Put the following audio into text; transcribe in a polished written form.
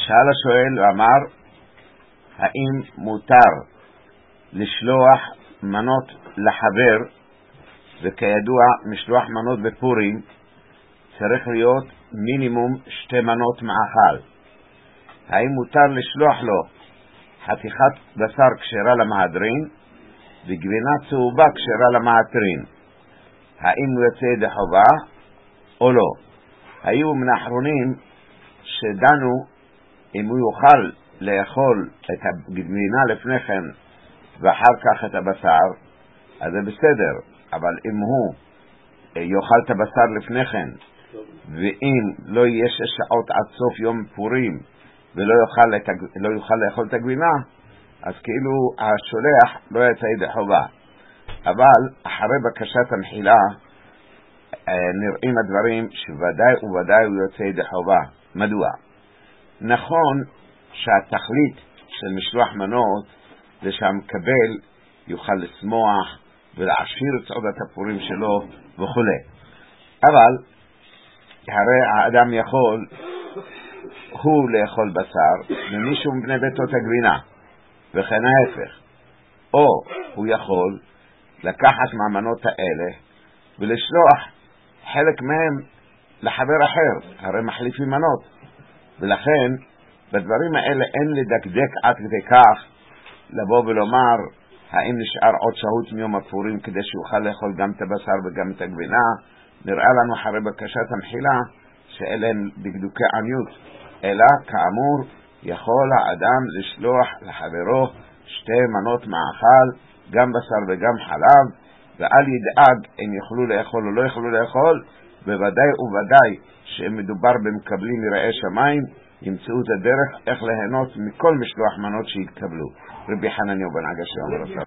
שאל השואל ואמר, האם מותר לשלוח מנות לחבר? וכידוע, משלוח מנות בפורים צריך להיות מינימום 2 מנות מאכל. האם מותר לשלוח לו חתיכת בשר כשרה למהדרין וגבינה צהובה כשרה למעטרין? האם הוא יוצא ידי חובה או לא? היו מן האחרונים שדנו אם הוא יוכל לאכול את הגבינה לפני כן ואחר כך את הבשר, אז זה בסדר. אבל אם הוא יאכל את הבשר לפני כן, ואם לא יהיה 6 שעות עד סוף יום פורים ולא יוכל לאכול את הגבינה, אז כאילו השולח לא יצא ידי חובה. אבל אחרי בקשת המחילה נראים הדברים שוודאי וודאי הוא יוצא ידי חובה. מדוע? נכון שהתכלית של משלוח מנות זה שהמקבל יוכל לשמוח ולעשיר את סעודת הפורים שלו וכו'. אבל הרי האדם יכול הוא לאכול בשר ומישהו מבני ביתו את הגבינה, וכן ההפך. או הוא יכול לקחת מהמנות האלה ולשלוח חלק מהם לחבר אחר, הרי מחליפים מנות. ולכן בדברים האלה אין לדקדק עד כדי כך לבוא ולומר האם נשאר עוד שהות מיום הפורים כדי שיוכל לאכול גם את הבשר וגם את הגבינה. נראה לנו אחרי בקשת המחילה שאלה הם דקדוקי עניות, אלא כאמור יכול האדם לשלוח לחברו 2 מנות מאכל, גם בשר וגם חלב, ואל ידאג אם יוכלו לאכול או לא יוכלו לאכול. בוודאי ובוודאי שאם מדובר במקבלים יראי שמיים, ימצאו את הדרך איך ליהנות מכל משלוח מנות שיתקבלו. רבי חנניה בן עגשיא אומר